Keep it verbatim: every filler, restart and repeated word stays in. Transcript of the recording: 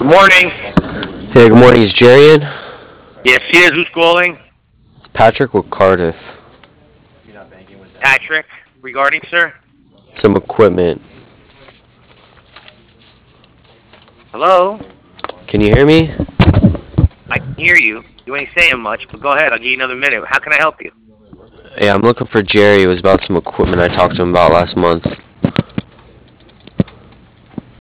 Good morning. Hey, good morning. Is Jerry in? Yes, he is. Who's calling? It's Patrick with Cardiff. Patrick. Regarding, sir? Some equipment. Hello? Can you hear me? I can hear you. You ain't saying much, but go ahead. I'll give you another minute. How can I help you? Yeah, I'm looking for Jerry. It was about some equipment I talked to him about last month.